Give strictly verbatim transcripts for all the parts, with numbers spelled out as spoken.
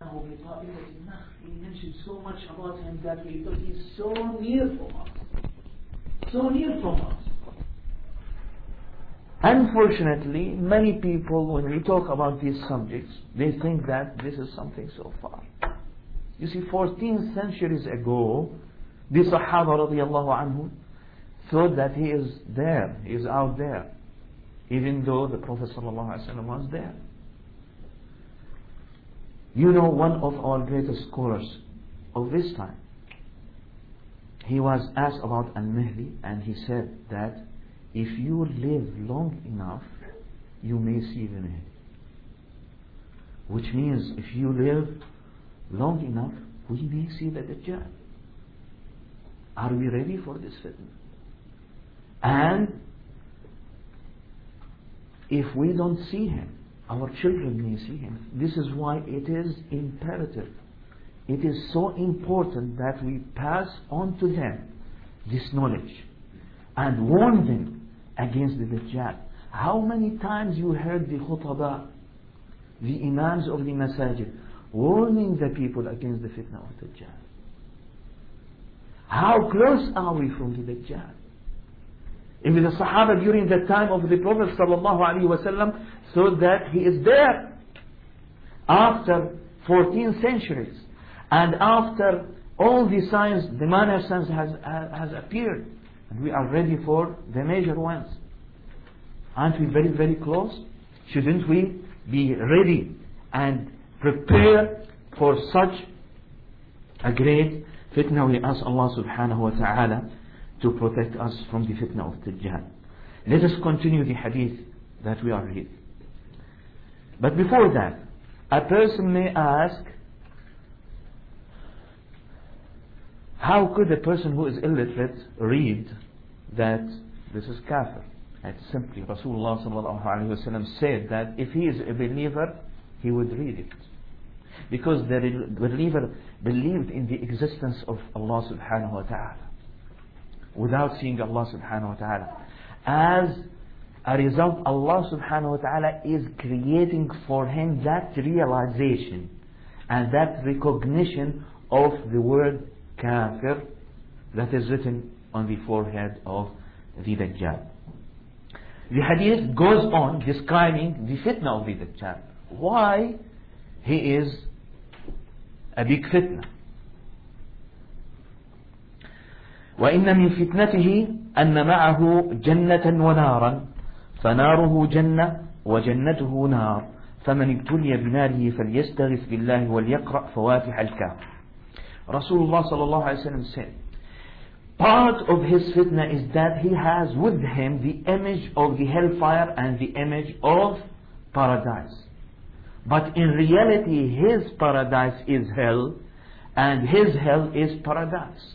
He mentioned so much about him that we thought he's so near from us. So near from us. Unfortunately, many people, when we talk about these subjects, they think that this is something so far. You see, fourteen centuries ago, the Sahaba radiallahu anhum thought that he is there, he is out there, even though the Prophet sallallahu alaihi wasallam was there. You know, one of our greatest scholars of this time, he was asked about Al-Mahdi, and he said that if you live long enough, you may see the Mahdi. Which means, if you live long enough, we may see the Dajjal. Are we ready for this fitna? And if we don't see him, our children may see him. This is why it is imperative. It is so important that we pass on to them this knowledge and warn them against the Dajjal. How many times you heard the khutaba, the imams of the masajid, warning the people against the fitna of Dajjal? How close are we from the Dajjal? If the Sahaba during the time of the Prophet sallallahu alaihi wasallam thought that he is there after fourteen centuries, and after all the signs, the minor signs has, has appeared, and we are ready for the major ones. Aren't we very, very close? Shouldn't we be ready and prepare for such a great fitna? We ask Allah subhanahu wa ta'ala to protect us from the fitna of Dajjal. Let us continue the hadith that we are reading. But before that, a person may ask, how could a person who is illiterate read that this is kafir? It's simply, Rasulullah sallallahu alayhi wa sallam said that if he is a believer, he would read it. Because the believer believed in the existence of Allah subhanahu wa ta'ala without seeing Allah subhanahu wa ta'ala. As a result, Allah subhanahu wa ta'ala is creating for him that realization and that recognition of the word kafir that is written on the forehead of the Dajjal. The hadith goes on describing the fitna of the Dajjal. Why he is a big fitna. وإن من فتنته أن معه جنة ونارا فناره جنة وجنته نار فمن ابتلي بناره فليستغث بالله وليقرأ فواتح الكهف. Rasulullah sallallahu alaihi wasallam said, part of his fitna is that he has with him the image of the hellfire and the image of paradise. But in reality, his paradise is hell and his hell is paradise.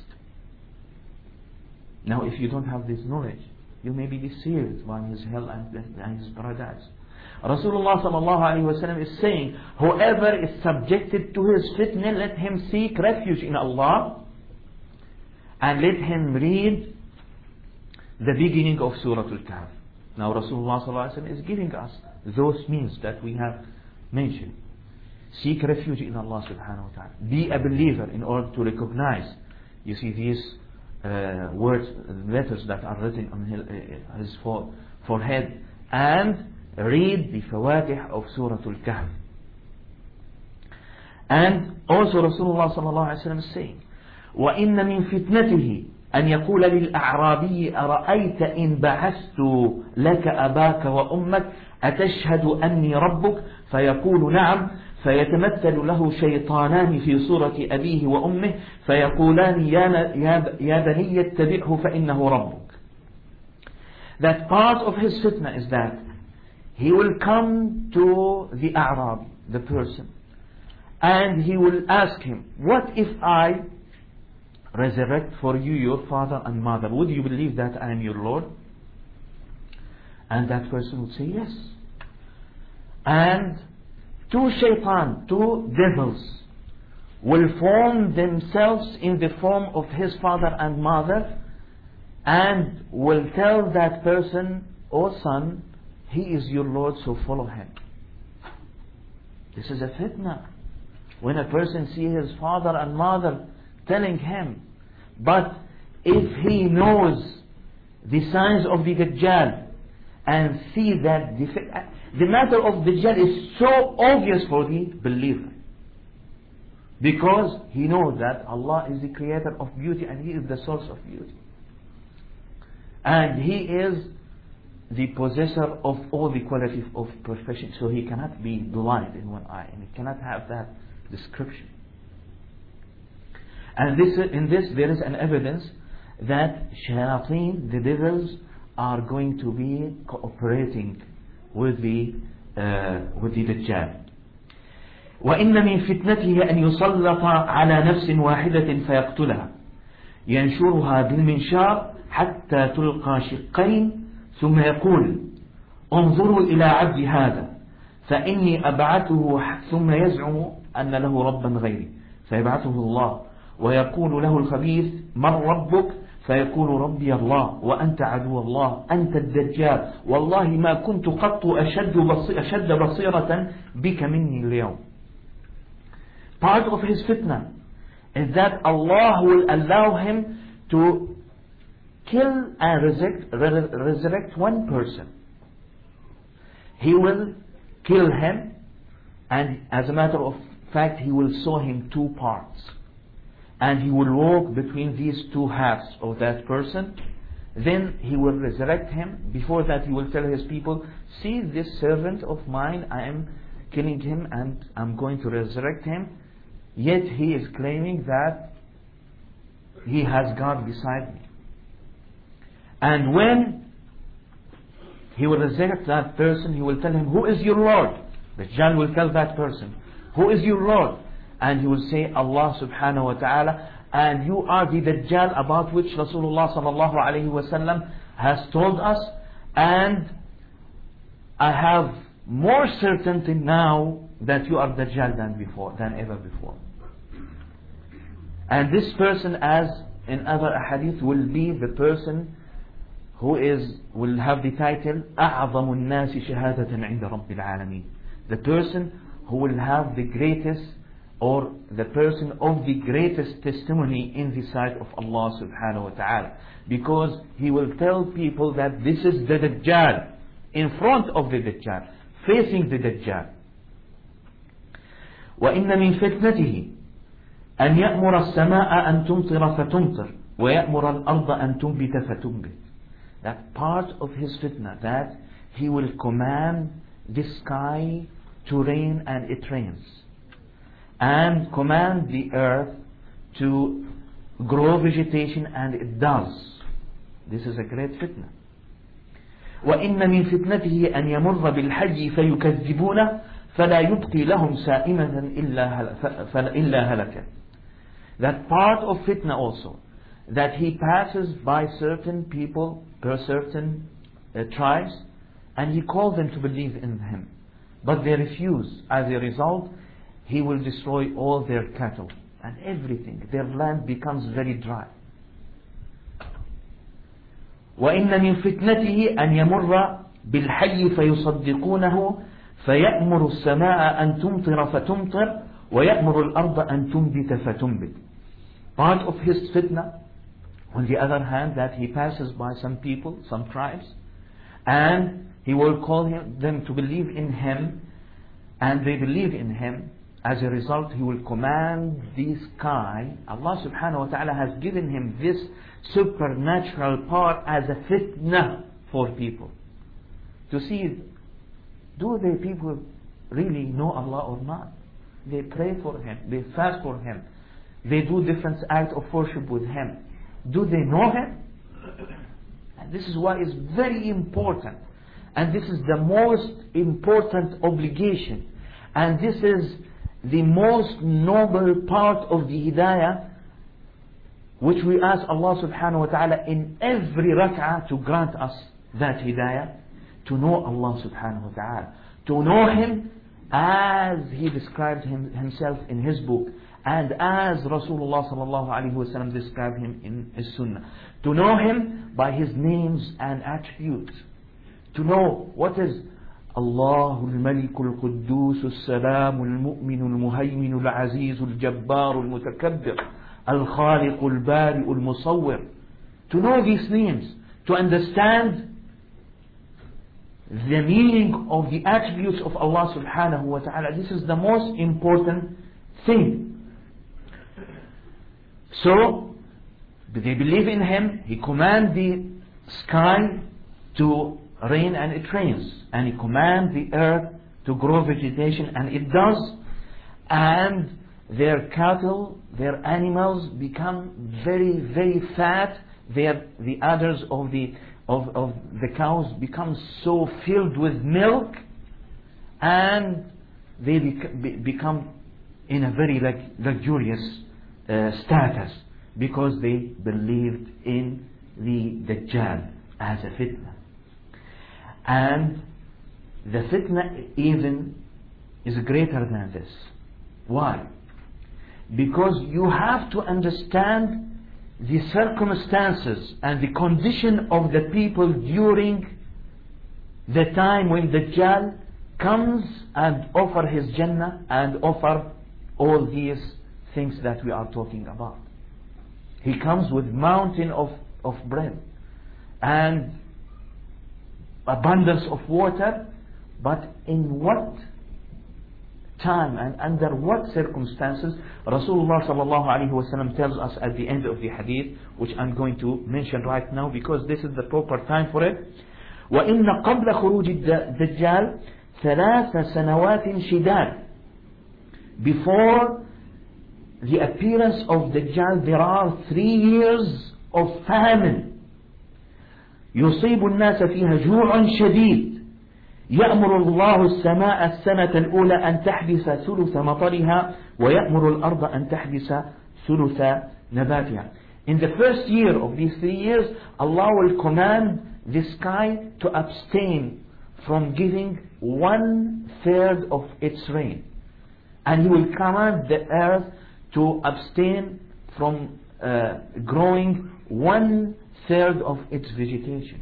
Now, if you don't have this knowledge, you may be deceived by his hell and his paradise. Rasulullah sallallahu alaihi wasallam is saying, whoever is subjected to his fitna, let him seek refuge in Allah and let him read the beginning of Surah Al-Kahf. Now, Rasulullah sallallahu alaihi wasallam is giving us those means that we have mentioned. Seek refuge in Allah subhanahu wa ta'ala. Be a believer in order to recognize, you see, these uh, words, letters that are written on his, his forehead, and read the Fawatih of Surah Al-Kahf. And also Rasulullah sallallahu alaihi wasallam is saying, وَإِنَّ مِن فِتْنَتِهِ أن يقول للأعرابي أرأيت إن بعثت لك أباك وأمك أتشهد أني ربك فيقول نعم فيتمثل له شيطانان في صورة أبيه وأمه فيقولان يا بني اتبعه فإنه ربك. That part of his fitna is that he will come to the A'rabi, the person, and he will ask him, what if I resurrect for you your father and mother? Would you believe that I am your Lord? And that person would say yes. And two shaitan, two devils, will form themselves in the form of his father and mother and will tell that person, O son, he is your Lord, so follow him. This is a fitna. when a person sees his father and mother telling him. But if he knows the signs of the Dajjal and see that the, the matter of Dajjal is so obvious for the believer, because he knows that Allah is the creator of beauty and He is the source of beauty, and He is the possessor of all the qualities of perfection, so he cannot be blind in one eye and he cannot have that description. And this, in this there is an evidence that shayateen, the devils, are going to be cooperating with the uh, with the Dajjal. وإن من فتنته أن يسلط على نفس واحدة فيقتلها ينشرها بالمنشار حتى تلقى شقين ثم يقول انظروا إلى عبد هذا فإني أبعثه ثم يزعم أن له ربا غيري فيبعثه الله ويقول له الخبيث من ربك فيقول ربي الله وأنت عدو الله أنت الدجال والله ما كنت قط أشد, بصي أشد بصيرة بك مني اليوم. Part of his fitna is that Allah will allow him to kill and resurrect, resurrect one person. He will kill him, and as a matter of fact he will saw him two parts, and he will walk between these two halves of that person. Then he will resurrect him. Before that he will tell his people, see this servant of mine, I am killing him and I'm going to resurrect him, yet he is claiming that he has God beside me. And when he will resurrect that person, he will tell him, who is your Lord? The Dajjal will tell that person, who is your Lord? And he will say, Allah subhanahu wa ta'ala, and you are the Dajjal about which Rasulullah sallallahu alayhi wa sallam has told us, and I have more certainty now that you are Dajjal than before, than ever before. And this person, as in other hadith, will be the person who is, will have the title أعظم الناس شهادة عند رب العالمين, the person who will have the greatest, or the person of the greatest testimony in the sight of Allah subhanahu wa ta'ala, because he will tell people that this is the Dajjal, in front of the Dajjal, facing the Dajjal. وإن من فتنته أن يأمر السماء أن تمطر فتمطر ويأمر الأرض أن تنبت فتنبت. That part of his fitna, that he will command the sky to rain and it rains, and command the earth to grow vegetation and it does. This is a great fitna. وإن من فتنته أن يمر بالحج فيكذبونه فلا يبقي لهم سائمة إلا هلكا. That part of fitna also, that he passes by certain people, per certain uh, tribes, and he calls them to believe in him, but they refuse. As a result, he will destroy all their cattle and everything. Their land becomes very dry. وإن من فتنته أن يمر بالحي فيصدقونه فيأمر السماء أن تمطر فتمطر ويأمر الأرض أن تنبت فتنبت. Part of his fitna, on the other hand, that he passes by some people, some tribes, and he will call him, them to believe in him, and they believe in him. As a result, he will command the sky. Allah subhanahu wa ta'ala has given him this supernatural power as a fitna for people, to see, do the people really know Allah or not? They pray for him, they fast for him, they do different acts of worship with him. Do they know him? And this is why it's very important, and this is the most important obligation, and this is the most noble part of the hidayah, which we ask Allah subhanahu wa ta'ala in every rak'ah to grant us that hidayah, to know Allah subhanahu wa ta'ala, to know him as he described him, himself in his book, and as Rasulullah sallallahu alaihi wasallam described him in his sunnah, to know him by his names and attributes, to know what is الله الملك القدوس السلام المؤمن المهيمن العزيز الجبار المتكبر الخالق البارئ المصور. To know these names, to understand the meaning of the attributes of Allah subhanahu wa ta'ala, this is the most important thing. So, they believe in Him. He commands the sky to rain and it rains, and He commands the earth to grow vegetation and it does, and their cattle, their animals become very very fat. Their, the udders of the of, of the cows become so filled with milk, and they bec be become in a very like, luxurious uh, status, because they believed in the Dajjal as a fitna. And the fitna even is greater than this. Why? Because you have to understand the circumstances and the condition of the people during the time when Dajjal comes and offer his Jannah and offer all these things that we are talking about. He comes with mountain of, of bread and abundance of water, but in what time and under what circumstances? Rasulullah sallallahu alaihi wasallam tells us at the end of the hadith, which I'm going to mention right now because this is the proper time for it. وَإِنَّ قَبْلَ خُرُوجِ الدَّجَّالِ ثَلَاثَ سَنَوَاتٍ شِدَادٍ. Before the appearance of Dajjal, there are three years of famine. يُصِيبُ النَّاسَ فِيهَا جُوعٌ شَدِيدٌ. يأمر الله السماء السنة الأولى أن تحبس ثلث مطرها ويأمر الأرض أن تحبس ثلث نباتها. In the first year of these three years, Allah will command the sky to abstain from giving one third of its rain, and He will command the earth to abstain from uh, growing one third of its vegetation.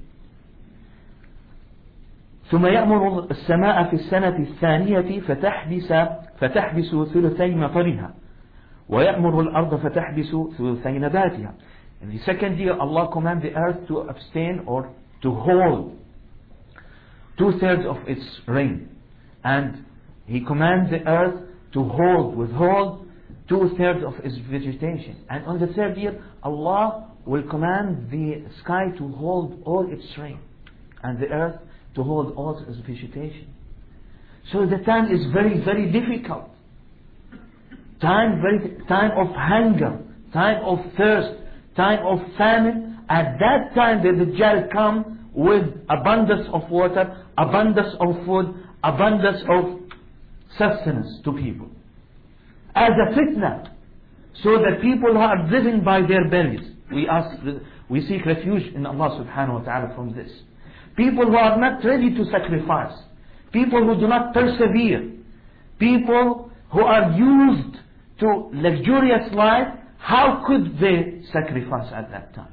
ثم يأمر السماء في السنة الثانية فتحبس فتحبس ثلثي مطرها ويأمر الأرض فتحبس ثلثي نباتها. In the second year, Allah commands the earth to abstain or to hold two thirds of its rain, and He commands the earth to hold, withhold two thirds of its vegetation. And on the third year, Allah will command the sky to hold all its rain, and the earth to hold all its vegetation. So the time is very, very difficult. Time, very, time of hunger, time of thirst, time of famine. At that time, the Dajjal come with abundance of water, abundance of food, abundance of sustenance to people, as a fitna, so that people who are driven by their bellies. We ask, we seek refuge in Allah subhanahu wa ta'ala from this. People who are not ready to sacrifice, people who do not persevere, people who are used to luxurious life, how could they sacrifice at that time?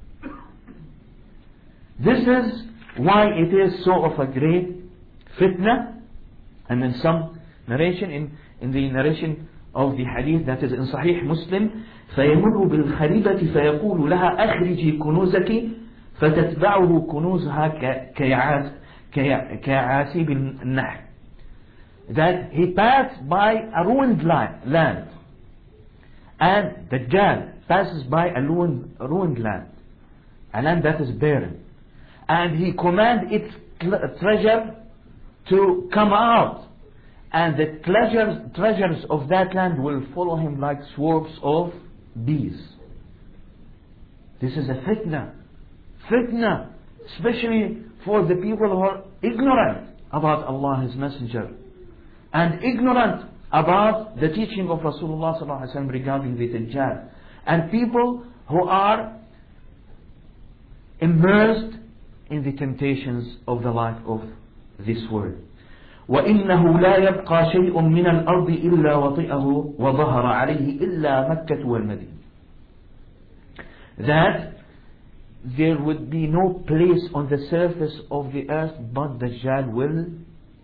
This is why it is so of a great fitna. And in some narration, in, in the narration of the hadith that is in Sahih Muslim, فَيَمُرُّ بِالْخَرِبَةِ فَيَقُولُ لَهَا أَخْرِجِي كُنُوزَكِ فَتَتْبَعُهُ كُنُوزُهَا كَيَعَاسِبِ النَّحْلِ. That he passed by a ruined land, and Dajjal passes by a ruined, ruined land, a land that is barren, and he commands its treasure to come out, and the treasures, treasures of that land will follow him like swarms of bees. This is a fitna. Fitna, especially for the people who are ignorant about Allah, His Messenger, and ignorant about the teaching of Rasulullah sallallahu alaihi wasallam regarding the Dajjal, and people who are immersed in the temptations of the life of this world. وَإِنَّهُ لَا يَبْقَى شَيْءٌ مِّنَ الْأَرْضِ إِلَّا وَطِئَهُ وَظَهَرَ عَلَيْهِ إِلَّا مَكَّةُ وَالْمَدِينَةُ. That there would be no place on the surface of the earth but Dajjal will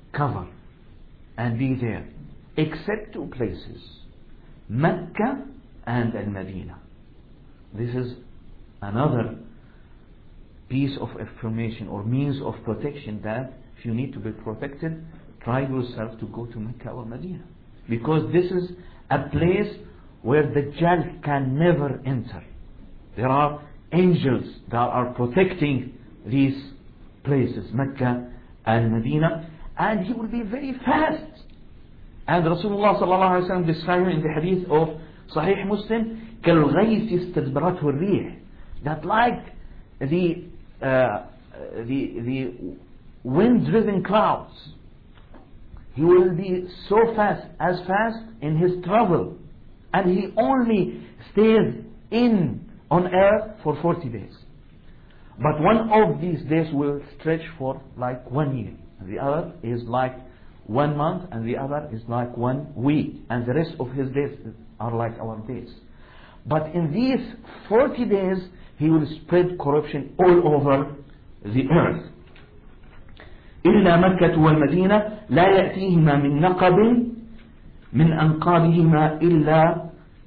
cover and be there, except two places, Mecca and Al-Madinah. This is another piece of information or means of protection, that if you need to be protected, try yourself to go to Mecca or Medina, because this is a place where the Dajjal can never enter. There are angels that are protecting these places, Mecca and Medina, and he will be very fast. And Rasulullah sallallahu alaihi wasallam described in the hadith of Sahih Muslim, كالغيث استدبرته الريح, that like the uh, the the wind-driven clouds, he will be so fast, as fast in his travel, and he only stays in on earth for forty days. But one of these days will stretch for like one year, and the other is like one month, and the other is like one week, and the rest of his days are like our days. But in these forty days, he will spread corruption all over the earth. إلا مكة والمدينة لا يأتيهما من نقب من أنقابهما إلا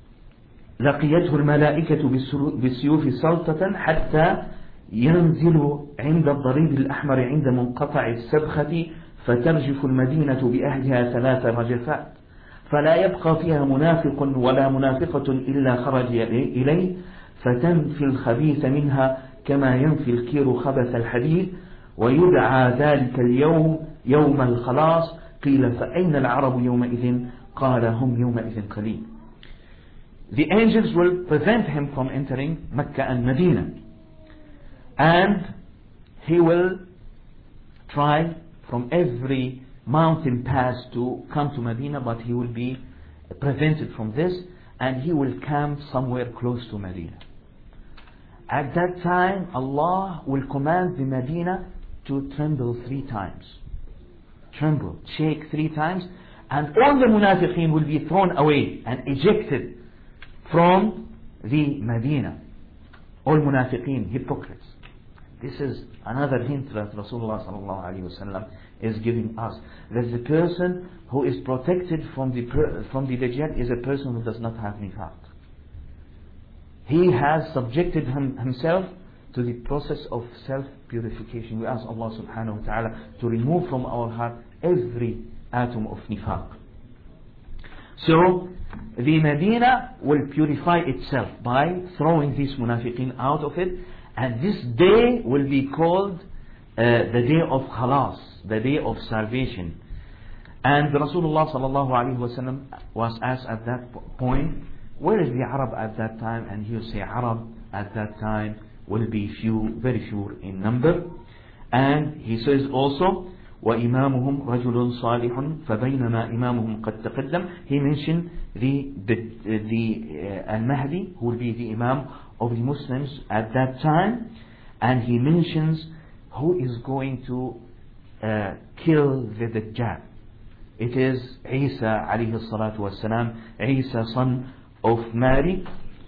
لقيته الملائكة بالسيوف سلطة حتى ينزل عند الضريب الأحمر عند منقطع السبخة فترجف المدينة بأهلها ثلاث رجفات فلا يبقى فيها منافق ولا منافقة إلا خرج إليه فتنفي الخبيث منها كما ينفي الكير خبث الحديد ويدعى ذلك اليوم يوم الخلاص قيل فأين العرب يومئذ قال هم يومئذ قليل. The angels will prevent him from entering Mecca and Medina, and he will try from every mountain pass to come to Medina, but he will be prevented from this, and he will camp somewhere close to Medina. At that time, Allah will command the Medina to tremble three times. Tremble, shake three times, and all the munafiqeen will be thrown away and ejected from the Medina. All munafiqeen, hypocrites. This is another hint that Rasulullah sallallahu alaihi wasallam is giving us, that the person who is protected from the from the Dajjal is a person who does not have nifaq. He has subjected him, himself to the process of self-purification. We ask Allah subhanahu wa ta'ala to remove from our heart every atom of nifaq. So the Medina will purify itself by throwing these munafiqeen out of it, and this day will be called uh, the day of khalas, the day of salvation. And Rasulullah sallallahu alaihi wasallam was asked at that point, where is the Arab at that time? And he will say, Arab at that time will be few, very few in number. And he says also, وَإِمَامُهُمْ رَجُلٌ صَالِحٌ فَبَيْنَمَا إِمَامُهُمْ قَدْ تَقَدَّمْ. He mentioned the, the, the uh, Al-Mahdi, who will be the Imam of the Muslims at that time. And he mentions who is going to uh, kill the Dajjal. It is Isa alayhi salatu wassalam, Isa son of Mary.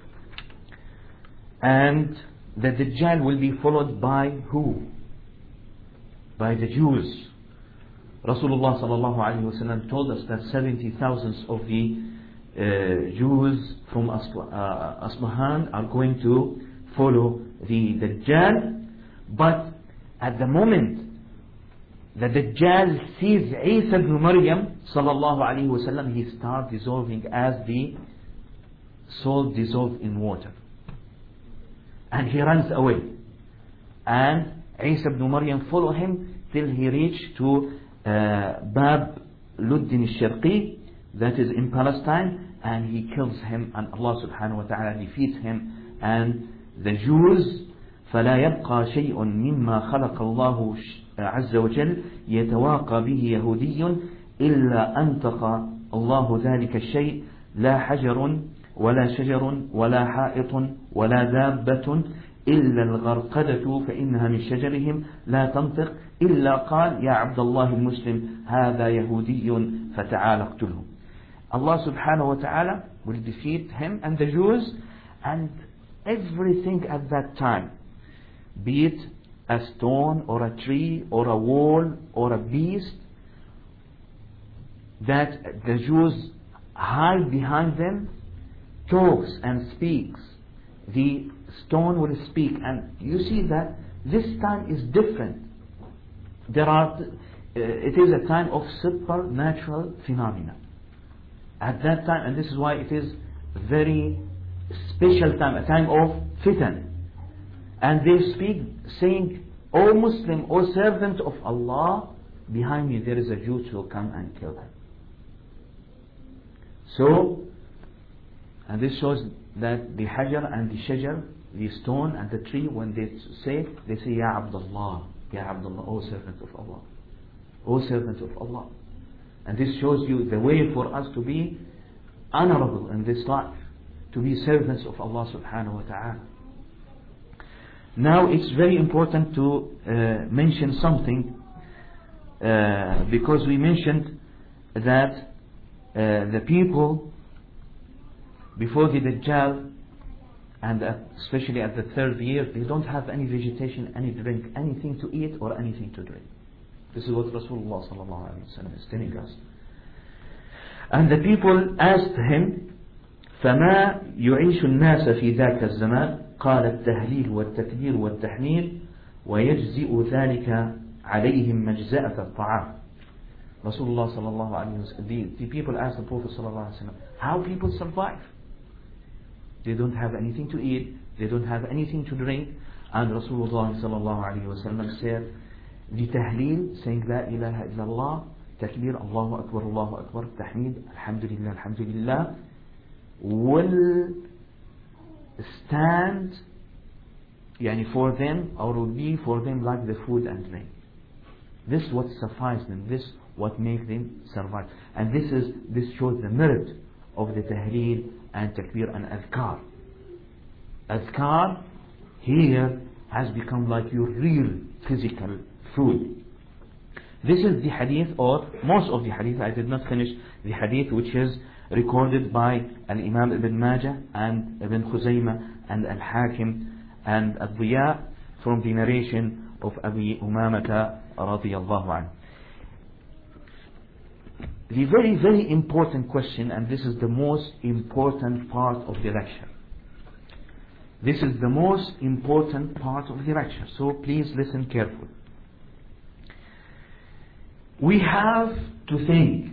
And the Dajjal will be followed by who? By the Jews. Rasulullah sallallahu alayhi wasallam told us that seventy thousand of the uh, Jews from Asb- uh, Asbahan are going to follow the Dajjal. But at the moment the Dajjal sees Isa ibn Maryam sallallahu alayhi wasallam, he starts dissolving as the salt dissolved in water, and he runs away, and Isa ibn Maryam follow him till he reached to uh, Bab Luddin al-Sharqi, that is in Palestine, and he kills him, and Allah subhanahu wa ta'ala defeats him and the Jews. فلا يبقى شيء مما خلق الله عز وجل يتواقى به يهودي إلا أنطق الله ذلك الشيء لا حجر ولا شجر ولا حائط ولا دابة إلا الغرقدة فإنها من شجرهم لا تنطق إلا قال يا عبد الله المسلم هذا يهودي فتعال اقتله. Allah subhanahu wa ta'ala will defeat him and the Jews, and everything at that time, be it a stone or a tree or a wall or a beast, that the Jews hide behind them, talks and speaks. The stone will speak, and you see that this time is different. There are, uh, it is a time of supernatural phenomena at that time, and this is why it is very special time, a time of fitan. And they speak saying, "O Muslim, O servant of Allah, behind me there is a Jew who will come and kill him." So, and this shows that the hajar and the shajar, the stone and the tree, when they say, they say, "Ya Abdullah, Ya Abdullah, O servant of Allah, O servant of Allah." And this shows you the way for us to be honorable in this life, to be servants of Allah subhanahu wa ta'ala. Now it's very important to uh, mention something, uh, because we mentioned that uh, the people before the Dajjal, and especially at the third year, they don't have any vegetation, any drink, anything to eat or anything to drink. This is what Rasulullah sallallahu alaihi wasallam is telling us. And the people asked him, فما يعيش الناس في ذاك الزمان؟ قال التهليل والتكبير والتحميد ويجزئ ذلك عليهم مجزأة الطعام. Rasulullah sallallahu alaihi wasallam, the, the people asked the Prophet sallallahu alaihi wasallam, how people survive? They don't have anything to eat, they don't have anything to drink. And Rasulullah sallallahu alaihi wasallam said, the tahleel, saying la ilaha illallah, takbir, Allahu Akbar, Allahu Akbar, tahmid, alhamdulillah, alhamdulillah, will stand yani for them, or will be for them like the food and drink. This is what suffices them, this what makes them survive. And this is this shows the merit of the tahleel and takbir and adhkar. Adhkar here has become like your real physical food. This is the hadith, or most of the hadith. I did not finish the hadith, which is recorded by Al-Imam Ibn Majah and Ibn Khuzaymah and Al-Hakim and Al-Diya, from the narration of Abi Umamata radiyallahu anhu. The very very important question, and this is the most important part of the lecture. This is the most important part of the lecture, so please listen carefully. We have to think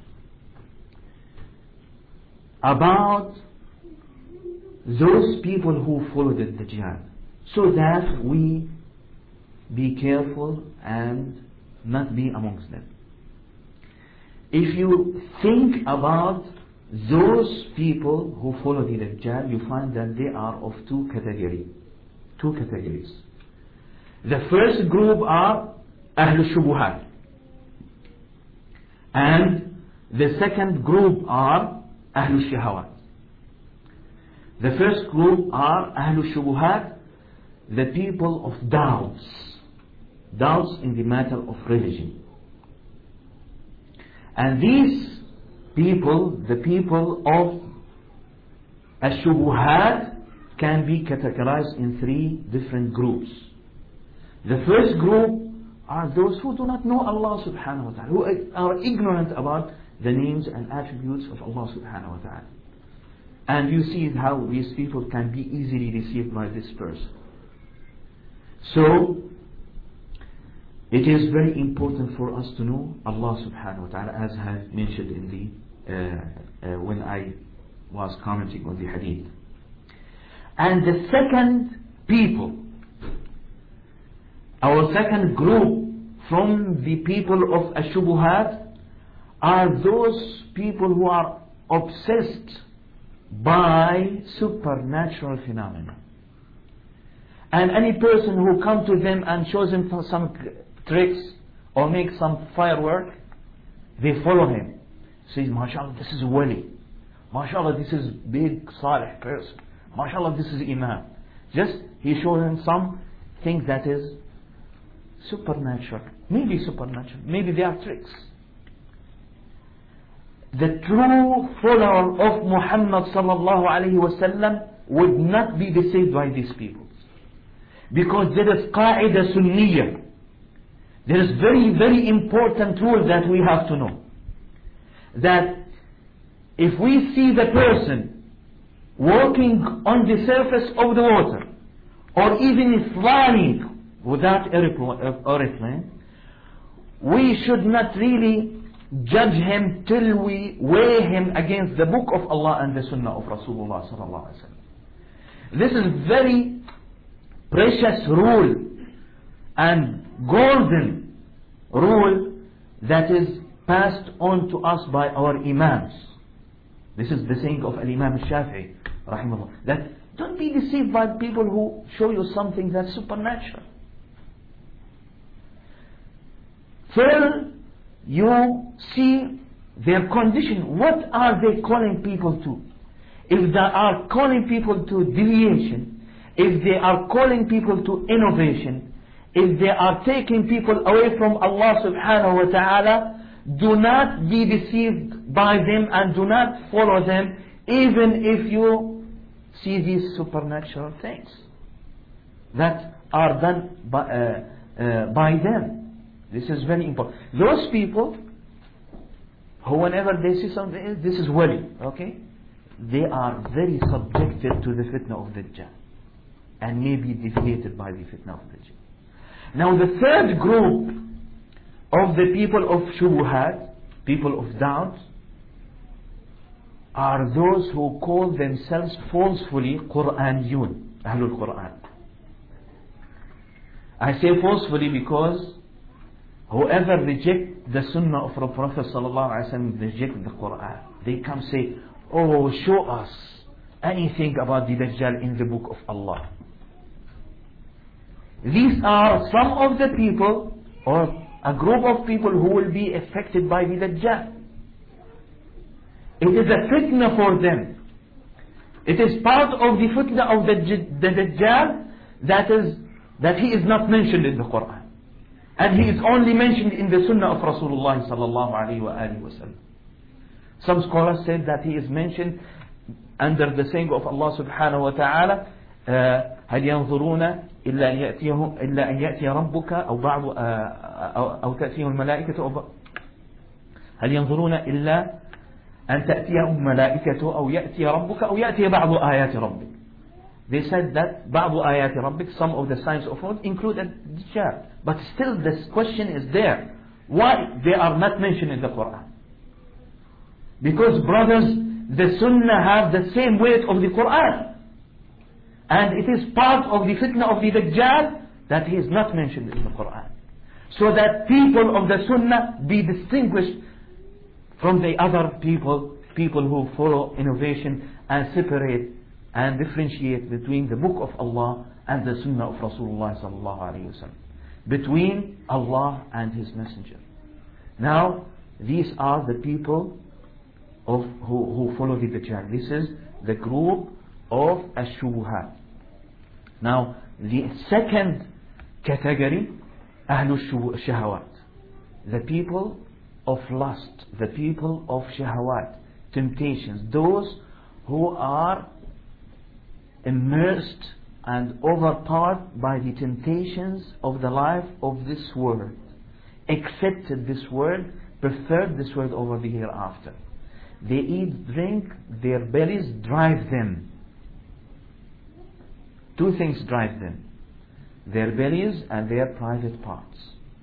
about those people who followed the Dajjal, so that we be careful and not be amongst them. If you think about those people who follow the Dajjal, you find that they are of two categories. Two categories. The first group are Ahlul Shubuhat, and the second group are Ahlul Shahawat. The first group are Ahlul Shubuhat, the people of doubts, doubts in the matter of religion. And these people, the people of Ash-Shubuhat, can be categorized in three different groups. The first group are those who do not know Allah subhanahu wa ta'ala, who are ignorant about the names and attributes of Allah subhanahu wa ta'ala. And you see how these people can be easily deceived by this person. So it is very important for us to know Allah subhanahu wa ta'ala, as I have mentioned in the uh, uh, when I was commenting on the hadith. And the second people, our second group from the people of Ash-Shubuhat, are those people who are obsessed by supernatural phenomena. And any person who comes to them and shows them some tricks or makes some firework, they follow him. Says, MashaAllah, this is wali. MashaAllah, this is big salih person. MashaAllah, this is imam. Just he shows them some thing that is supernatural. Maybe supernatural. Maybe they are tricks. The true follower of Muhammad sallallahu alayhi wa sallam would not be deceived by these people. Because there is qaida sunniyah. There is very, very important rule that we have to know. that if we see the person walking on the surface of the water, or even flying without aeroplane, we should not really judge him till we weigh him against the book of Allah and the Sunnah of Rasulullah sallallahu alaihi wasallam. This is very precious rule and golden rule that is passed on to us by our Imams. This is the saying of Al-Imam Shafi'i rahimahullah, that don't be deceived by people who show you something that's supernatural. Till you see their condition, what are they calling people to? If they are calling people to deviation, if they are calling people to innovation, if they are taking people away from Allah subhanahu wa ta'ala, do not be deceived by them and do not follow them, even if you see these supernatural things that are done by, uh, uh, by them. This is very important. Those people who whenever they see something, this is wali, okay? They are very subjected to the fitna of Dajjal and may be deviated by the fitna of Dajjal. Now the third group of the people of shubuhat, people of doubt, are those who call themselves falsely Quraniyun, Ahlul Quran. I say falsely because whoever reject the Sunnah of the Prophet sallallahu alaihi wasallam reject the Quran. They come say, oh, show us anything about the Dajjal in the book of Allah. These are some of the people, or a group of people who will be affected by the Dajjal. It is a fitna for them. It is part of the fitna of the, the Dajjal that is that he is not mentioned in the Quran. And he is only mentioned in the Sunnah of Rasulullah sallallahu alayhi wa alihi wa sallam. Some scholars said that he is mentioned under the saying of Allah subhanahu wa ta'ala, هل ينظرون إلا أن يأتيهم إلا أن يأتي ربك أو بعض أو تأتيهم الملائكة أو هل ينظرون إلا أن تأتيهم الملائكة أو يأتي ربك أو يأتي بعض آيات ربك. They said that بعض آيات ربك, some of the signs of God included Dajjal. But still this question is there. Why they are not mentioned in the Quran? Because brothers, the Sunnah have the same weight of the Quran. And it is part of the fitna of the Dajjal that he is not mentioned in the Quran. So that people of the Sunnah be distinguished from the other people, people who follow innovation and separate and differentiate between the book of Allah and the Sunnah of Rasulullah sallallahu alayhi wa sallam, between Allah and His Messenger. Now, these are the people of who, who follow the Dajjal. This is the group of Ash-Shubuhat. Now, the second category, Ahlul Shahawat, the people of lust, the people of Shahawat, temptations, those who are immersed and overpowered by the temptations of the life of this world, accepted this world, preferred this world over the hereafter. They eat, drink, their bellies drive them. Two things drive them: their bellies and their private parts.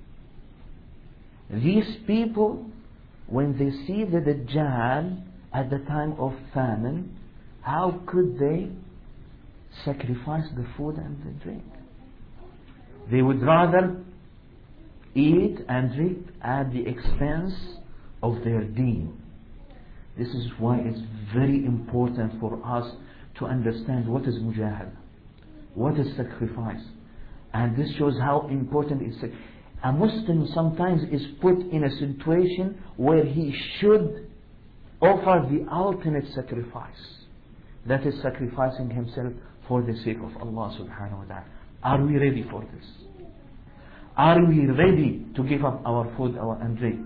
These people, when they see the Dajjal at the time of famine, how could they sacrifice the food and the drink? They would rather eat and drink at the expense of their deen. This is why it's very important for us to understand what is mujahada, what is sacrifice. And this shows how important it is. A Muslim sometimes is put in a situation where he should offer the ultimate sacrifice. That is sacrificing himself for the sake of Allah subhanahu wa ta'ala. Are we ready for this? Are we ready to give up our food our and drink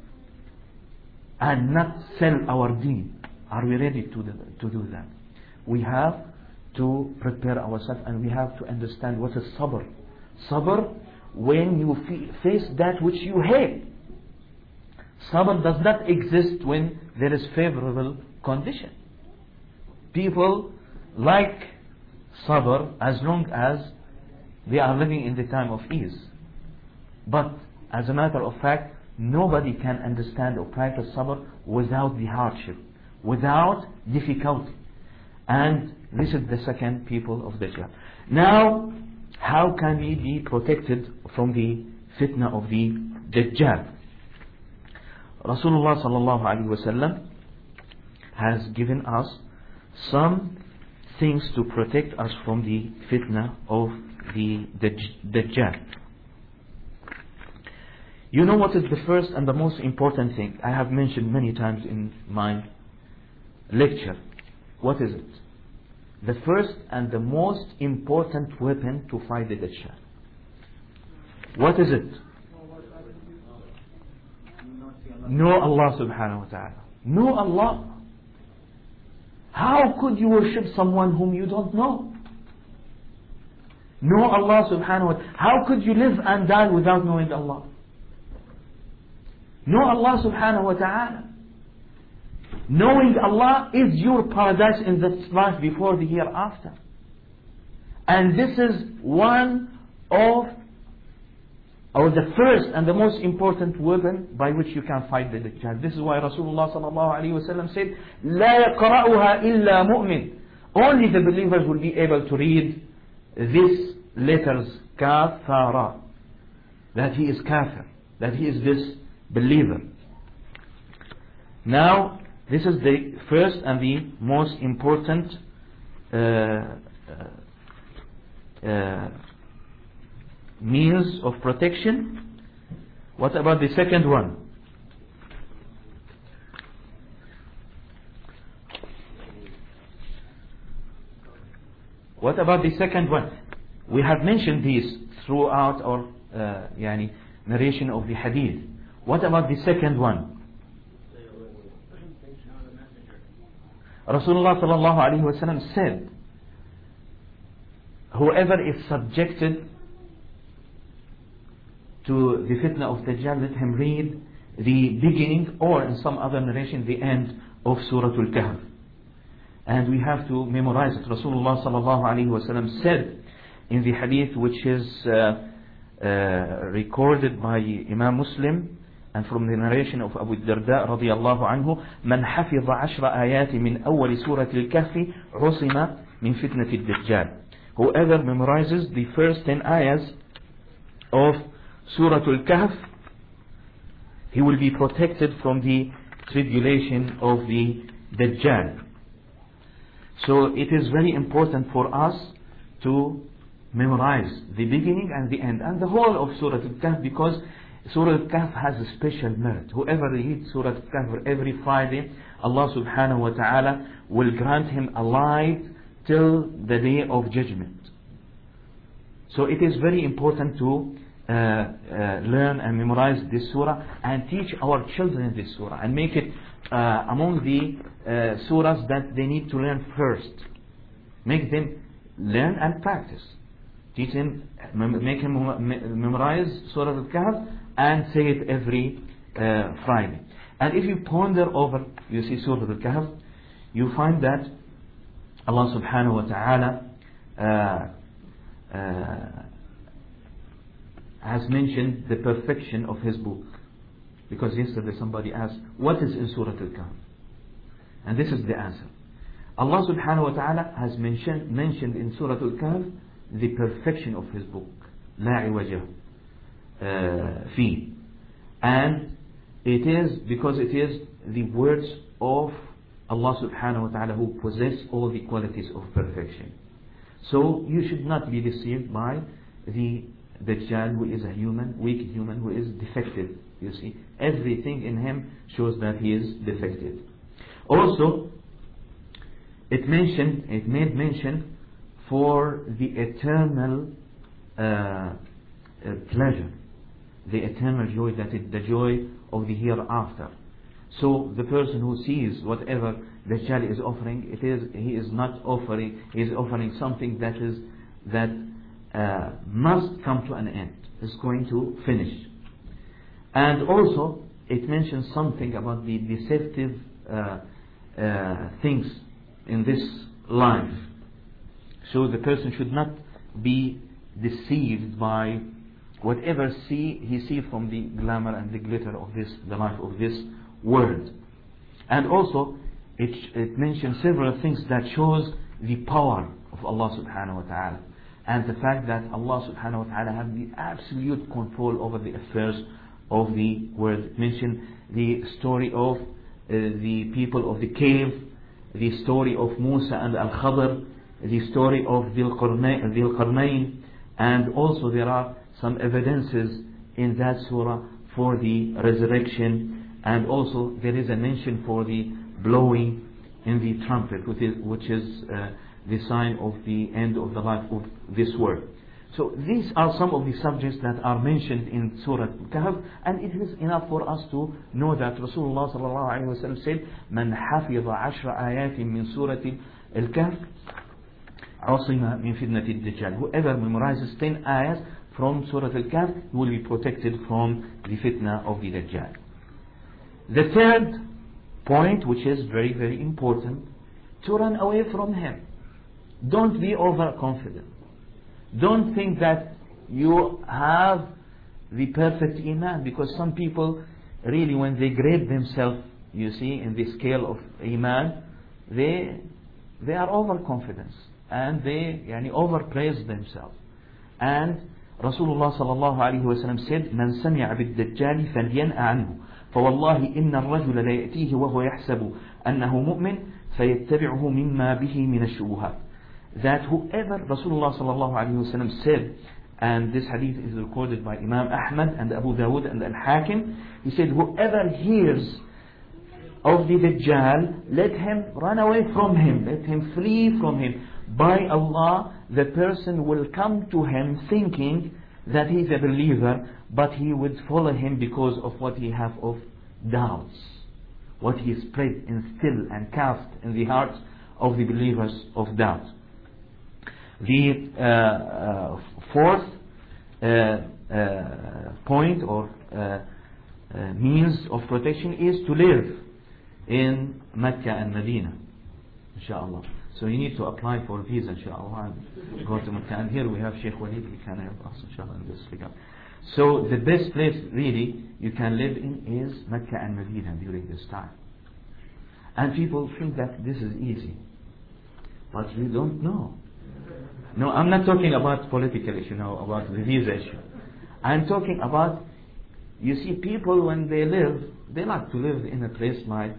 and not sell our deen? Are we ready to do, to do that? We have to prepare ourselves, and we have to understand what is sabr. Sabr, when you face that which you hate. Sabr does not exist when there is favorable condition. People like sabr as long as they are living in the time of ease. But as a matter of fact, nobody can understand or practice sabr without the hardship, without difficulty. And this is the second people of Dajjal. Now, how can we be protected from the fitna of the Dajjal? Rasulullah sallallahu alaihi wasallam has given us some things to protect us from the fitna of the Dajjal. You know what is the first and the most important thing? I have mentioned many times in my lecture. What is it? The first and the most important weapon to fight the Dajjal. What is it? Know Allah subhanahu wa ta'ala. Know Allah. How could you worship someone whom you don't know? Know Allah subhanahu wa ta'ala. How could you live and die without knowing Allah? Know Allah subhanahu wa ta'ala. Knowing Allah is your paradise in this life before the hereafter. And this is one of, or the first and the most important weapon by which you can fight the Dajjal. This is why Rasulullah sallallahu alayhi wa sallam said, لا يقرأها إلا مؤمن. Only the believers will be able to read these letters, kafara, that he is kafir, that he is this believer. Now, this is the first and the most important uh, uh, uh, means of protection. What about the second one? What about the second one? We have mentioned these throughout our uh, yani, narration of the hadith. What about the second one? Rasulullah sallallahu alaihi wasallam said, whoever is subjected to the fitna of Dajjal, let him read the beginning, or in some other narration, the end of Surah Al-Kahf. And we have to memorize it. Rasulullah sallallahu alaihi wasallam said in the hadith, which is uh, uh, recorded by Imam Muslim, and from the narration of Abu Darda radiyallahu anhu, من حفظ عشر آيات من أول سورة الكهف عصم من فتنة الدجال. Whoever memorizes the first ten ayahs of Surah Al-Kahf, he will be protected from the tribulation of the Dajjal. So it is very important for us to memorize the beginning and the end and the whole of Surah Al-Kahf, because Surah Al-Kahf has a special merit. Whoever reads Surah Al-Kahf every Friday, Allah subhanahu wa ta'ala will grant him a life till the day of judgment. So it is very important to uh, uh, learn and memorize this surah and teach our children this surah and make it uh, among the uh, surahs that they need to learn first. Make them learn and practice. Teach him, make him memorize Surah Al-Kahf and say it every uh, Friday. And if you ponder over, you see Surah Al-Kahf, you find that Allah subhanahu wa ta'ala uh, uh, has mentioned the perfection of His book. Because yesterday somebody asked, what is in Surah Al-Kahf? And this is the answer. Allah subhanahu wa ta'ala has mentioned, mentioned in Surah Al-Kahf the perfection of His book. لا عوجه فيه. And it is because it is the words of Allah subhanahu wa ta'ala who possess all the qualities of perfection. So you should not be deceived by the Dajjal, who is a human, weak human, who is defective. You see, everything in him shows that he is defective. Also, it mentioned, it made mention for the eternal uh, uh, pleasure, the eternal joy, that is the joy of the hereafter. So the person who sees whatever Dajjal is offering, it is he is not offering, he is offering something that is that uh, must come to an end. It's going to finish. And also it mentions something about the deceptive uh, uh, things in this life. So the person should not be deceived by whatever see he see from the glamour and the glitter of this, the life of this world. And also it, it mentions several things that shows the power of Allah subhanahu wa ta'ala, and the fact that Allah subhanahu wa ta'ala has the absolute control over the affairs of the world. It mentioned the story of uh, the people of the cave, the story of Musa and Al-Khadr, the story of Dhul Qarnayn, and also there are some evidences in that surah for the resurrection, and also there is a mention for the blowing in the trumpet, which is, which is uh, the sign of the end of the life of this world. So these are some of the subjects that are mentioned in Surah Al-Kahf, and it is enough for us to know that Rasulullah sallallahu alaihi wasallam said, "Man hafiza ashra ayatin min surati Al-Kahf, asima min fitnati ad-dajjal." Whoever memorizes ten ayahs from Surah Al-Kahf will be protected from the fitna of the Dajjal. The third point, which is very very important, to run away from him. Don't be overconfident. Don't think that you have the perfect iman, because some people really, when they grade themselves, you see, in the scale of iman, they they are overconfident and they yani, overpraise themselves. And Rasulullah sallallahu alaihi wasallam said, "Man sami'a bid-dajjal falyan'a anhu, فوالله إن الرجل لا يأتيه وهو يحسب أنه مؤمن فيتبعه مما به من الشبهات." That whoever, Rasulullah sallallahu alaihi wasallam said, and this hadith is recorded by Imam Ahmad and Abu Dawud and Al-Hakim, he said, whoever hears of the Dajjal, let him run away from him, let him flee from him. By Allah, the person will come to him thinking that he is a believer, but he would follow him because of what he have of doubts, what he spread, instill and cast in the hearts of the believers of doubt. The uh, uh, fourth uh, uh, point or uh, uh, means of protection is to live in Mecca and Medina, inshallah. So you need to apply for a visa, inshallah, and go to Mecca. And here we have Sheikh Walid, he can help us, inshallah, in this regard. So the best place really you can live in is Mecca and Medina during this time. And people think that this is easy, but you don't know. No, I'm not talking about political issue now, about the visa issue. I'm talking about, you see, people when they live, they like to live in a place like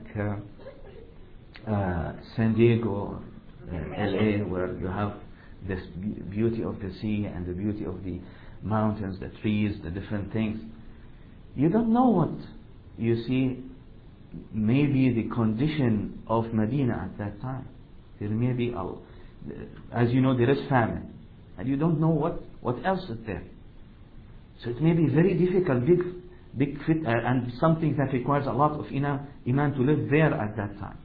uh, uh, San Diego, uh, L A, where you have this beauty of the sea and the beauty of the mountains, the trees, the different things. You don't know what, you see, maybe the condition of Medina at that time. There may be a As you know, there is famine, and you don't know what, what else is there. So it may be very difficult, big, big fit, uh, and something that requires a lot of iman, iman to live there at that time.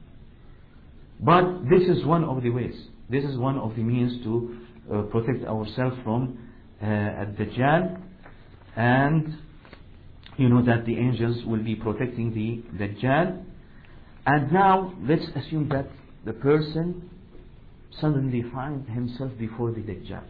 But this is one of the ways. This is one of the means to uh, protect ourselves from uh, Ad-Dajjal, and you know that the angels will be protecting the Dajjal. And now let's assume that the person suddenly finds himself before the Dajjal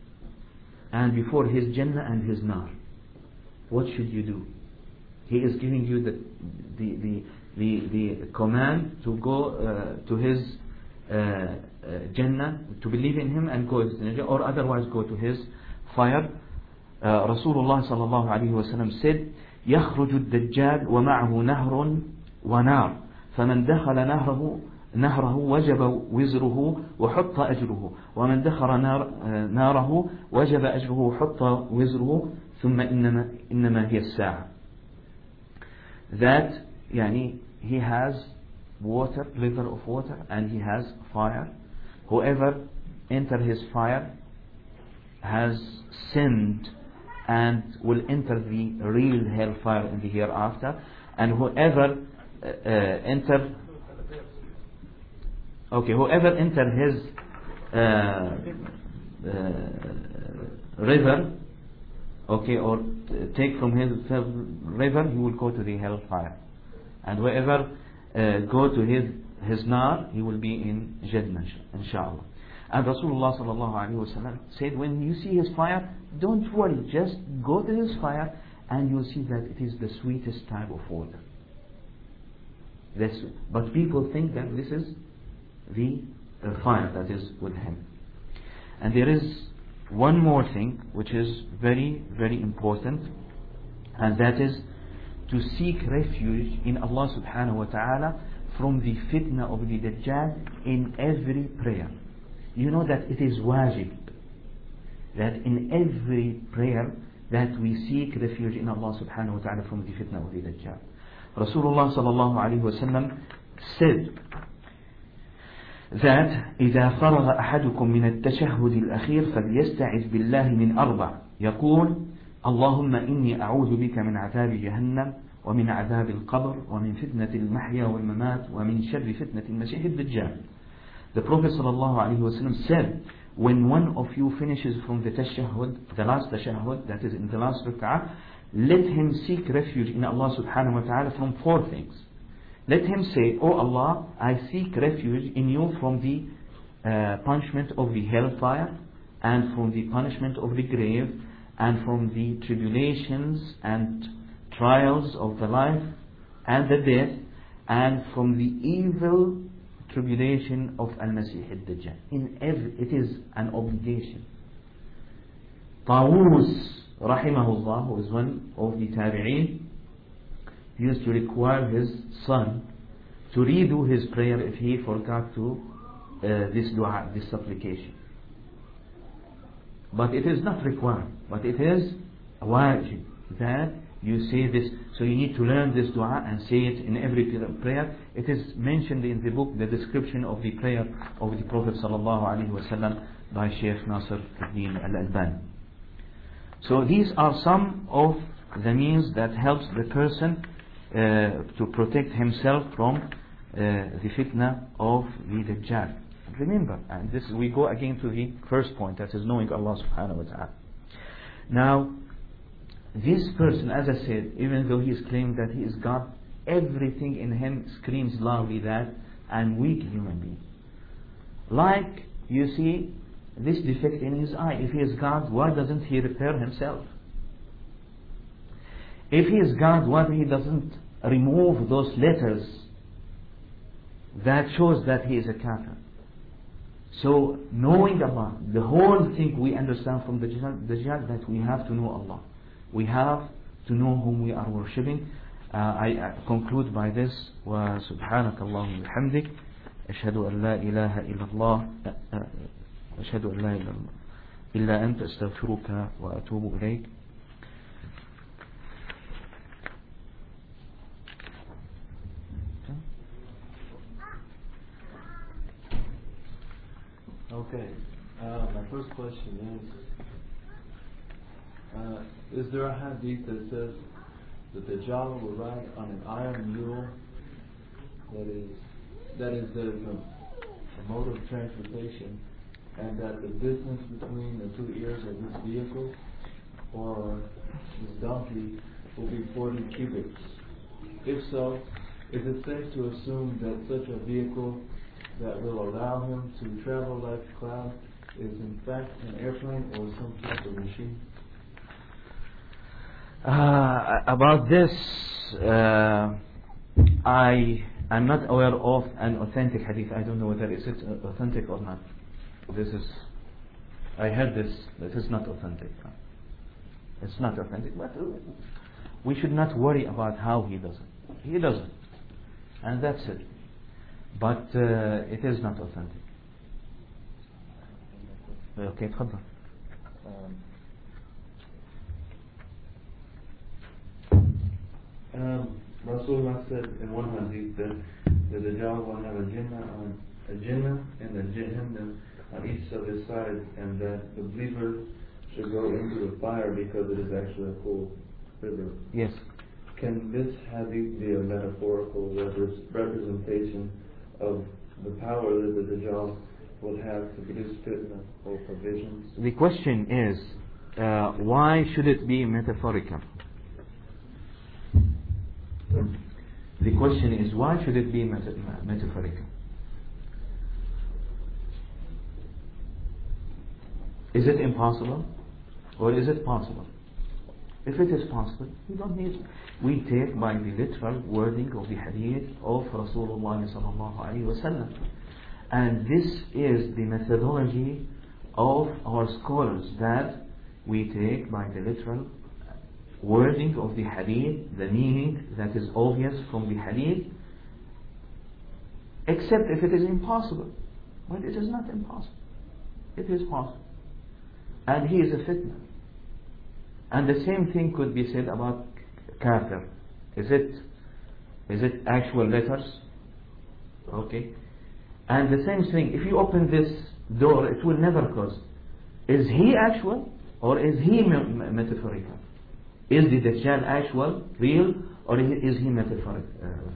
and before his Jannah and his Nar. What should you do? He is giving you the the the the, the command to go uh, to his uh, uh, Jannah, to believe in him and go to his Jannah, or otherwise go to his fire. uh, Rasulullah sallallahu alaihi wasallam said, يخرج الدجال ومعه نهر ونار فمن دخل نهره نهره وجب وزره وحط أجره ومن دخل نار ناره وجب أجره وحط وزره ثم إنما إنما هي الساعة. That يعني he has water, river of water, and he has fire. Whoever enter his fire has sinned and will enter the real hellfire in the hereafter, and whoever uh, uh, enter Okay, whoever enter his uh, uh, river okay, or t- take from his river, he will go to the hellfire. And wherever uh, go to his his nar, he will be in Jannah, inshallah. And Rasulullah sallallahu alaihi wasallam said, when you see his fire, don't worry, just go to his fire, and you'll see that it is the sweetest type of water. That's, but people think that this is the uh, fire that is with him. And there is one more thing which is very, very important, and that is to seek refuge in Allah subhanahu wa ta'ala from the fitna of the Dajjal in every prayer. You know that it is wajib that in every prayer that we seek refuge in Allah subhanahu wa ta'ala from the fitna of the Dajjal. Rasulullah sallallahu alayhi wa sallam said that إذا فرغ أحدكم من التشهد الأخير فليستعذ بالله من أربع يقول اللهم إني أعوذ بك من عذاب جهنم ومن عذاب القبر ومن فتنة المحيا والممات ومن شر فتنة المسيح الدجال. The Prophet sallallahu alayhi wa sallam said, when one of you finishes from the tashahhud, the last tashahhud, that is in the last rak'ah, let him seek refuge in Allah subhanahu wa ta'ala from four things. Let him say, "Oh Allah, I seek refuge in you from the uh, punishment of the hellfire, and from the punishment of the grave, and from the tribulations and trials of the life and the death, and from the evil tribulation of Al-Masih al-Dajjal." In every, it is an obligation. Tawus rahimahullah, who is one of the tabi'een, used to require his son to redo his prayer if he forgot to uh, this dua, this supplication. But it is not required, but it is a wajib that you say this. So you need to learn this dua and say it in every prayer. It is mentioned in the book, the description of the prayer of the Prophet sallallahu alaihi wasallam by Shaykh Nasir al-Din al-Albani. So these are some of the means that helps the person uh, to protect himself from uh, the fitna of the Dajjal. Remember, and this we go again to the first point, that is knowing Allah subhanahu wa ta'ala. Now, this person, as I said, even though he is claiming that he is God, everything in him screams loudly that I'm weak human being. Like, you see, this defect in his eye. If he is God, why doesn't he repair himself? If he is God, why he doesn't remove those letters that shows that he is a kafir? So, knowing Allah, the whole thing we understand from the Dajjal, that we have to know Allah. We have to know whom we are worshipping. Uh, I uh, conclude by this. وسبحانك اللهم وبحمدك أشهد أن لا إله إلا الله أشهد أن لا إله إلا أنت أستغفرك وأتوب إليك. Okay. Uh, my first question is. Uh, is there a hadith that says that the Dajjal will ride on an iron mule that is that is the, the, the mode of transportation, and that the distance between the two ears of this vehicle or this donkey will be forty cubits? If so, is it safe to assume that such a vehicle that will allow him to travel like a cloud is in fact an airplane or some type of machine? Uh, about this, uh, I am not aware of an authentic hadith. I don't know whether is it authentic or not. This is, I heard this. This is not authentic. It's not authentic, but we should not worry about how he does it. He does it, and that's it. But uh, it is not authentic. Okay, تفضل. Um, Rasulullah said in one hadith that the Dajjal will have a Jinnah on a Jinnah and a Jahannam on each of his sides, and that the believer should go into the fire because it is actually a full river. Yes. Can this hadith be a metaphorical representation of the power that the Dajjal will have to produce fitna or provisions? The question is, uh, why should it be metaphorical? The question is, why should it be meta- metaphorical? Is it impossible or is it possible? If it is possible, we don't need, we take by the literal wording of the hadith of Rasulullah sallallahu alaihi wasallam. And this is the methodology of our scholars, that we take by the literal wording of the hadith, the meaning that is obvious from the hadith, except if it is impossible. But it is not impossible. It is possible. And he is a fitna. And the same thing could be said about kafir. Is it, is it actual letters? Okay. And the same thing, if you open this door, it will never close. Is he actual or is he me- metaphorical? Is the Dajjal actual, real, or is he metaphorical?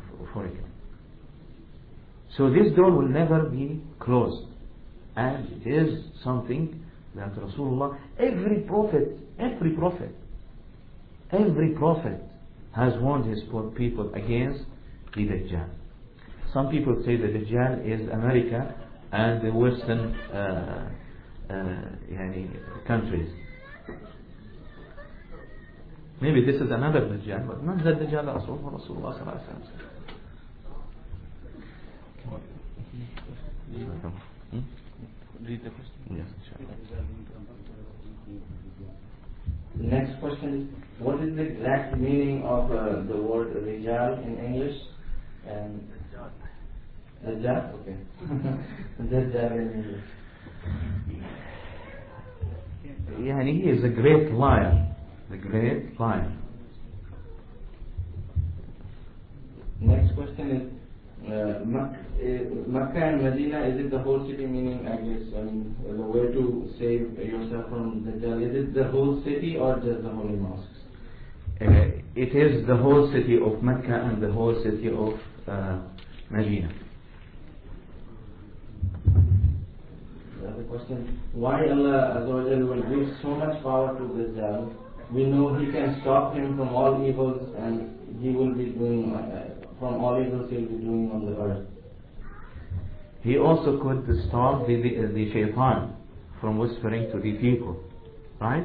So this door will never be closed. And it is something that Rasulullah, every prophet, every prophet, every prophet has warned his people against the Dajjal. Some people say the Dajjal is America and the Western uh, uh, yani, countries. Maybe this is another Dajjal, but not the Dajjal Rasulullah Sallallahu Alaihi Wasallam. Read the question. Yes, inshallah. The next question is, what is the exact meaning of uh, the word Rijal in English? And Dajjal? Okay. Dajjal in English. Yani he is a great liar. The great liar. Next question is, uh, Mak- uh, Makkah and Medina, is it the whole city? Meaning, I guess, I mean, the way to save yourself from Dajjal, is it the whole city or just the holy mosques? Uh, it is the whole city of Mecca and the whole city of uh, Medina. The other question, why Allah Azza wa Jalla will give so much power to Dajjal? We know he can stop him from all evils, and he will be doing, uh, from all evils he will be doing on the earth. He also could stop the, the, the shaitan from whispering to the people. Right?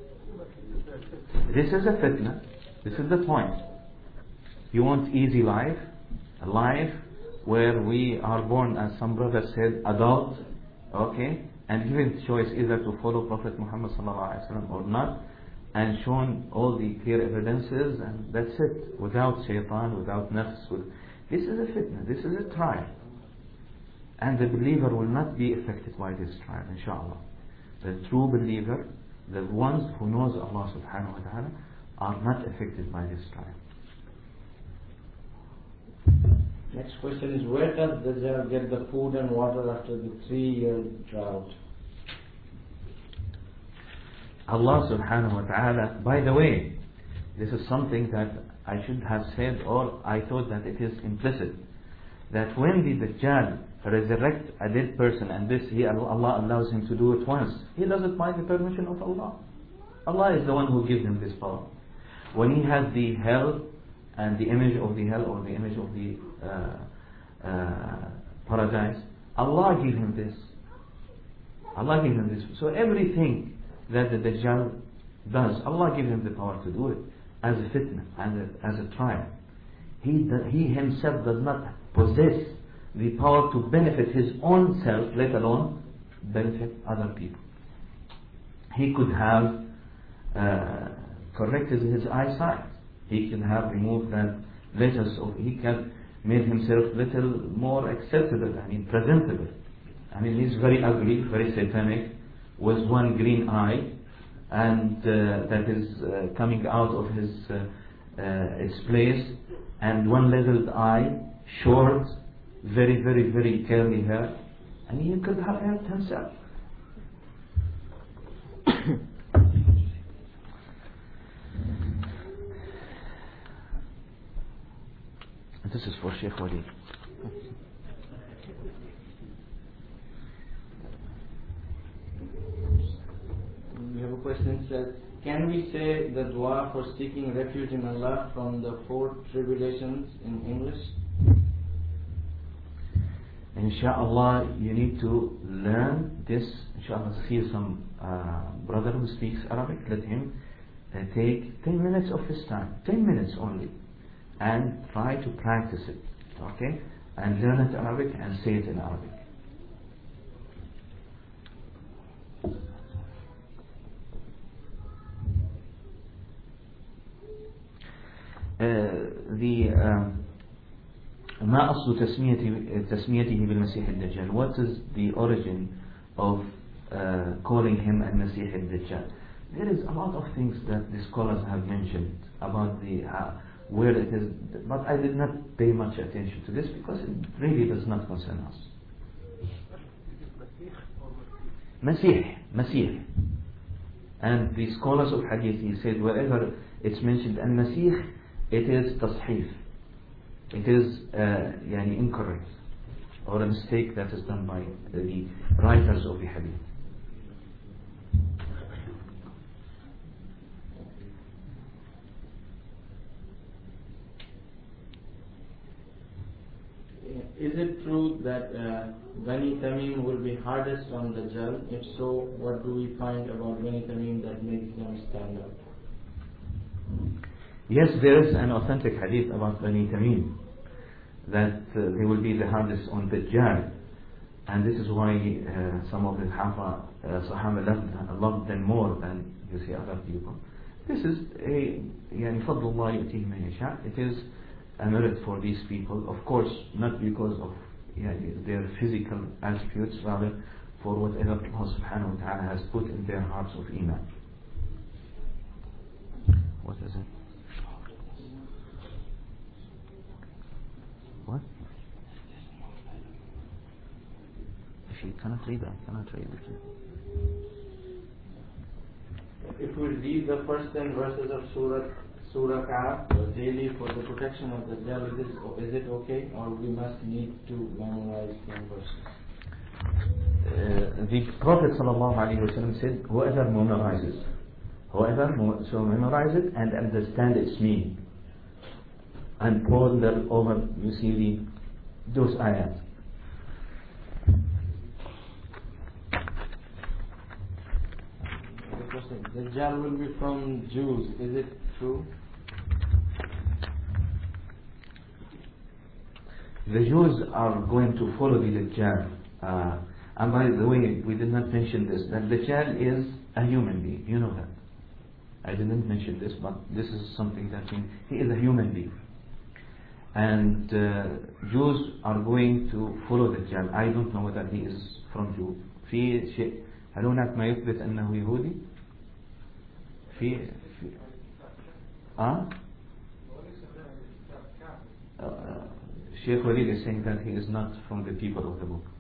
This is a fitna. This is the point. You want easy life, a life where we are born, as some brothers said, adult, okay, and given choice either to follow Prophet Muhammad sallallahu alaihi wasallam or not, and shown all the clear evidences, and that's it, without shaitan, without nafs. With, this is a fitna, this is a trial. And the believer will not be affected by this trial, inshallah. The true believer, the ones who knows Allah subhanahu wa ta'ala, are not affected by this trial. Next question is, where does Dajjal get the food and water after the three-year drought? Allah subhanahu wa ta'ala, by the way, this is something that I should have said, or I thought that it is implicit, that when the Dajjal resurrects a dead person, and this he, Allah allows him to do it once, he does it by the permission of Allah. Allah is the one who gives him this power. When he has the hell and the image of the hell or the image of the uh, uh, paradise, Allah gives him this. Allah gives him this. So everything that the Dajjal does, Allah gives him the power to do it as a fitna, as a, as a trial. He, he himself does not possess the power to benefit his own self, let alone benefit other people. He could have uh, corrected his eyesight. He could have removed that letters, or he can made himself little more acceptable, I mean presentable. I mean he's very ugly, very satanic, with one green eye, and uh, that is uh, coming out of his uh, uh, its place, and one little eye, short, very, very, very curly hair, and he could have helped himself. This is for Sheikh Wali. We have a question. question says, can we say the dua for seeking refuge in Allah from the four tribulations in English? Inshallah, you need to learn this. Inshallah, see some uh, brother who speaks Arabic, let him uh, take ten minutes of his time, ten minutes only, and try to practice it, okay? And learn it Arabic and say it in Arabic. Uh, the uh, ما أصل تسميته تسميته بالمسيح الدجال? What is the origin of uh, calling him al-Masih al-Dajjal? There is a lot of things that the scholars have mentioned about the uh, where it is, but I did not pay much attention to this because it really does not concern us. Masih, Masih. And the scholars of Hadith, he said wherever it's mentioned al-Masih, it is tasheef. It is uh, yani incorrect or a mistake that is done by the writers of the Hadith. Is it true that uh, Bani Tamim will be hardest on the Dajjal? If so, what do we find about Bani Tamim that makes them stand out? Yes, there is an authentic hadith about Bani Tamim that uh, they will be the hardest on Dajjal, and this is why uh, some of the Hafa, uh, Sahaba loved, loved them more than you see other people. This is a يعني فضل الله يؤتيه من يشاء. It is a merit for these people, of course, not because of يعني, their physical attributes, rather for whatever Allah subhanahu wa ta'ala has put in their hearts of Iman. What is it? What? If you cannot read, I cannot read it. If we read the first ten verses of Surah Surah Kahf daily for the protection of the Dajjal, is, is it okay, or we must need to memorize ten verses? Uh, the Prophet ﷺ said, whoever memorizes, whoever so memorize it and understand its meaning, and ponder over, you see the those ayat. The Dajjal will be from Jews. Is it true? The Jews are going to follow the Dajjal. Uh, and by the way, we did not mention this, that Dajjal is a human being. You know that. I didn't mention this, but this is something that means he is a human being. And uh, Jews are going to follow Dajjal. I don't know whether he is from Jew. في شيء هل هناك ما يثبت أنه يهودي؟ في في آه Sheikh Walid is saying that he is not from the people of the book.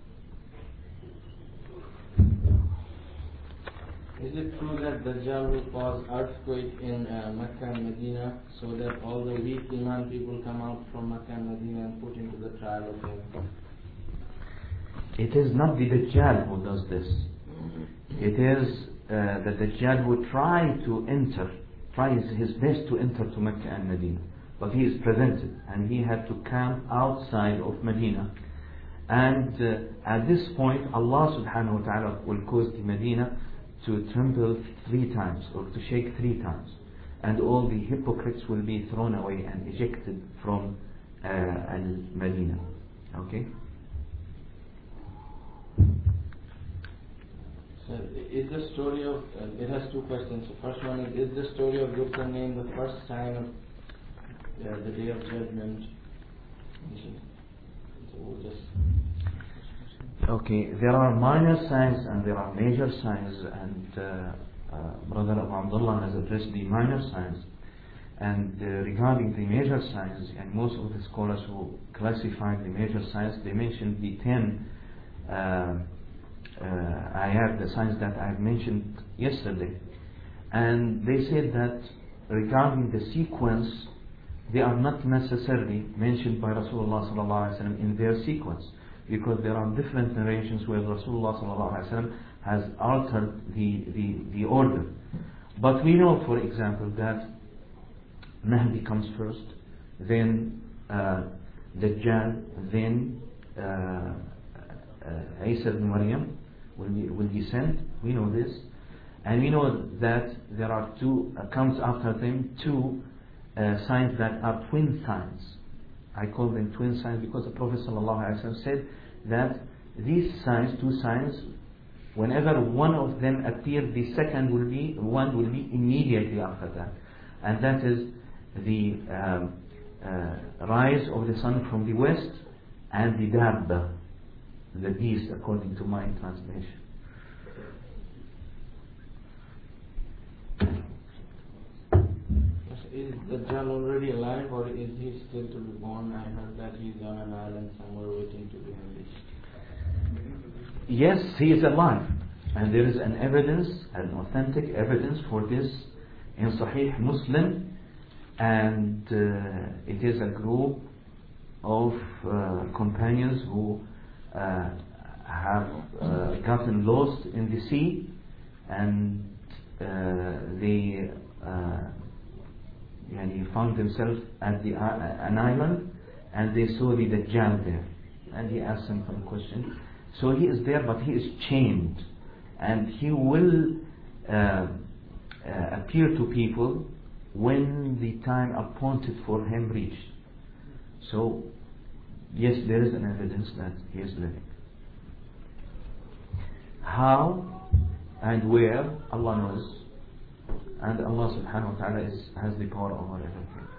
Is it true that Dajjal will cause earthquake in uh, Mecca and Medina so that all the weak Iman people come out from Mecca and Medina and put into the trial of him? It is not the Dajjal who does this. It is uh, the Dajjal who try to enter, tries his best to enter to Mecca and Medina. But he is prevented, and he had to camp outside of Medina. And uh, at this point, Allah subhanahu wa ta'ala will cause the Medina to tremble three times, or to shake three times. And all the hypocrites will be thrown away and ejected from uh, Al-Medina. Okay? So is the story of, uh, it has two questions. The first one is, is the story of Dhul-Qarnayn the first sign of uh, the Day of Judgment? So we'll just... Okay, there are minor signs and there are major signs, and uh, uh, Brother Abu Abdullah has addressed the minor signs. And uh, regarding the major signs, and most of the scholars who classified the major signs, they mentioned the ten uh, uh, ayat, the signs that I have mentioned yesterday. And they said that regarding the sequence, they are not necessarily mentioned by Rasulullah sallallahu alaihi wasallam in their sequence. because there are different narrations where Rasulullah sallallahu alaihi wasallam has altered the, the, the order. But we know, for example, that Mahdi comes first, then uh, Dajjal, then uh, uh, Isa ibn Maryam will be, will be sent. We know this. And we know that there are two, uh, comes after them, two uh, signs that are twin signs. I call them twin signs because the Prophet ﷺ said that these signs, two signs, whenever one of them appears, the second will be, one will be immediately after that. And that is the um, uh, rise of the sun from the west and the Dabba, the beast, according to my translation. Is Dajjal already alive, or is he still to be born? I heard that he's on an island somewhere waiting to be unleashed. Yes, he is alive, and there is an evidence, an authentic evidence for this in Sahih Muslim, and uh, it is a group of uh, companions who uh, have uh, gotten lost in the sea, and uh, they uh, and he found himself at the uh, an island, and they saw the Dajjal there, and he asked him some question. So he is there, but he is chained, and he will uh, uh, appear to people when the time appointed for him reached. So yes, there is an evidence that he is living. How and where, Allah knows. And Allah subhanahu wa ta'ala is, has the power over everything.